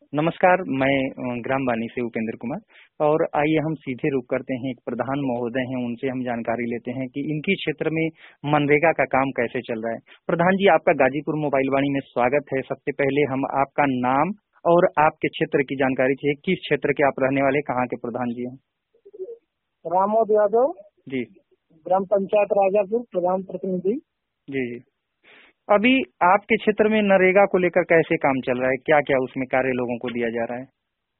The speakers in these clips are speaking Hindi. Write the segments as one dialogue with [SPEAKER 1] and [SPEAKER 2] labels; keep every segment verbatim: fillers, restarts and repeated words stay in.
[SPEAKER 1] नमस्कार, मैं अ, ग्राम बानी से उपेंद्र कुमार। और आइए हम सीधे रुख करते हैं, एक प्रधान महोदय हैं, उनसे हम जानकारी लेते हैं कि इनकी क्षेत्र में मनरेगा का काम कैसे चल रहा है। प्रधान जी, आपका गाजीपुर मोबाइल वाणी में स्वागत है। सबसे पहले हम आपका नाम और आपके क्षेत्र की जानकारी चाहिए। किस क्षेत्र के आप रहने वाले, कहाँ के प्रधान जी हैं?
[SPEAKER 2] रामोद यादव
[SPEAKER 1] जी।
[SPEAKER 2] ग्राम पंचायत राजापुर, प्रधान प्रतिनिधि।
[SPEAKER 1] जी जी। अभी आपके क्षेत्र में नरेगा को लेकर कैसे काम चल रहा है, क्या क्या उसमें कार्य लोगों को दिया जा रहा है?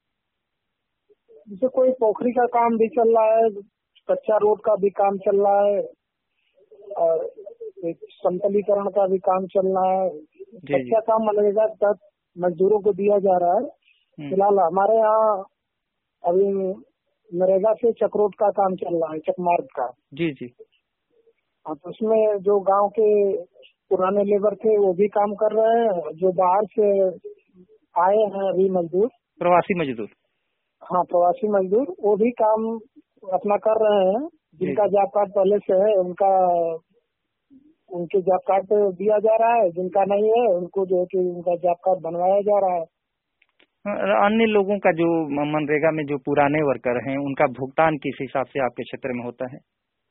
[SPEAKER 2] जैसे कोई पोखरी का काम भी चल रहा है, कच्चा रोड का भी काम चल रहा है और एक समतलीकरण का भी काम चल रहा है। कच्चा काम मनरेगा के तहत मजदूरों को दिया जा रहा है। फिलहाल हमारे यहाँ अभी नरेगा से चक्रोट का काम चल रहा है, चकमार्ग का।
[SPEAKER 1] जी जी।
[SPEAKER 2] हाँ, तो उसमें जो गांव के पुराने लेबर थे वो भी काम कर रहे हैं, जो बाहर से आए हैं अभी मजदूर,
[SPEAKER 1] प्रवासी मजदूर।
[SPEAKER 2] हाँ, प्रवासी मजदूर, वो भी काम अपना कर रहे हैं। जिनका जॉब कार्ड पहले से है उनका उनके जॉब कार्ड दिया जा रहा है, जिनका नहीं है उनको जो है कि उनका जॉब कार्ड बनवाया जा रहा है।
[SPEAKER 1] अन्य लोगों का जो मनरेगा में जो पुराने वर्कर हैं उनका भुगतान किस हिसाब से आपके क्षेत्र में होता है?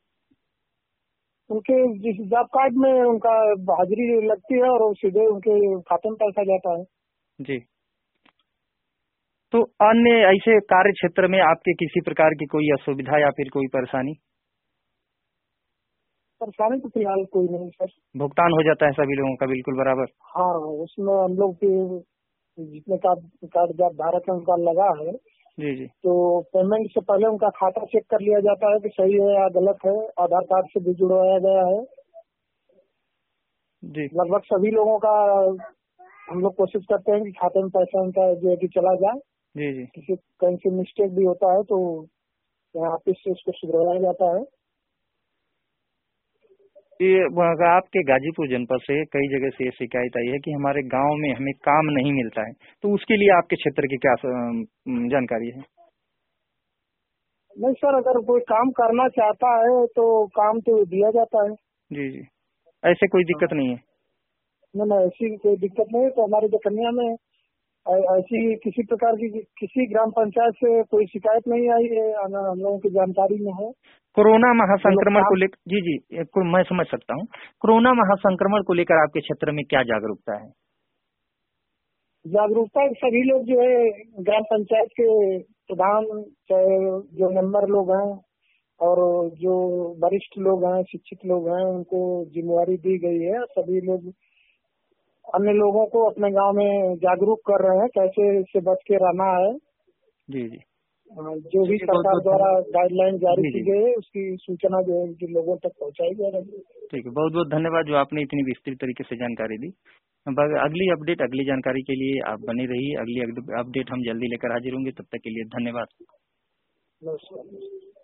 [SPEAKER 2] उनके जिस जॉब कार्ड में उनका हाजिरी लगती है और सीधे उनके खाते में पैसा जाता है।
[SPEAKER 1] जी। तो अन्य ऐसे कार्य क्षेत्र में आपके किसी प्रकार की कोई असुविधा या फिर कोई परेशानी?
[SPEAKER 2] परेशानी तो फिलहाल कोई नहीं सर।
[SPEAKER 1] भुगतान हो जाता है सभी लोगों का बिल्कुल बराबर?
[SPEAKER 2] हाँ, उसमें हम लोग के जितने कार्ड कार्ड जॉब धारक है उनका लगा है।
[SPEAKER 1] जी जी।
[SPEAKER 2] तो पेमेंट से पहले उनका खाता चेक कर लिया जाता है कि सही है या गलत है। आधार कार्ड से भी जुड़वाया गया है
[SPEAKER 1] जी।
[SPEAKER 2] लगभग सभी लोगों का। हम लोग कोशिश करते हैं कि खाते में पैसा उनका जो है कि चला जाए।
[SPEAKER 1] जी जी।
[SPEAKER 2] किसी कहीं से मिस्टेक भी होता है तो यहाँ ऑफिस से उसको सुधरवाया जाता है।
[SPEAKER 1] ये आपके गाजीपुर जनपद से कई जगह से ये शिकायत आई है कि हमारे गांव में हमें काम नहीं मिलता है, तो उसके लिए आपके क्षेत्र की क्या जानकारी है?
[SPEAKER 2] नहीं सर, अगर कोई काम करना चाहता है तो काम तो दिया जाता है।
[SPEAKER 1] जी जी, ऐसे कोई दिक्कत नहीं है?
[SPEAKER 2] नहीं नहीं, ऐसी कोई दिक्कत नहीं है। तो हमारे जकनिया में ऐसी किसी प्रकार की किसी ग्राम पंचायत से कोई शिकायत नहीं आई है, हम लोगों की जानकारी में है।
[SPEAKER 1] कोरोना महासंक्रमण को लेकर, जी जी मैं समझ सकता हूँ, कोरोना महासंक्रमण को लेकर आपके क्षेत्र में क्या जागरूकता है?
[SPEAKER 2] जागरूकता सभी लोग जो है ग्राम पंचायत के प्रधान, चाहे जो मेंबर लोग हैं और जो वरिष्ठ लोग हैं, शिक्षित लोग हैं, उनको जिम्मेवारी दी गई है। सभी लोग अन्य लोगों को अपने गांव में जागरूक कर रहे हैं कैसे इससे बच के रहना है।
[SPEAKER 1] जी जी।
[SPEAKER 2] जो भी सरकार द्वारा गाइडलाइन जारी की गई है उसकी सूचना जो है कि लोगों तक पहुंचाई जा रही है।
[SPEAKER 1] ठीक है, बहुत बहुत धन्यवाद जो आपने इतनी विस्तृत तरीके से जानकारी दी। अगली अपडेट, अगली जानकारी के लिए आप बने रहिए। अगली अपडेट हम जल्दी लेकर हाजिर होंगे, तब तक के लिए धन्यवाद।
[SPEAKER 2] नमस्कार।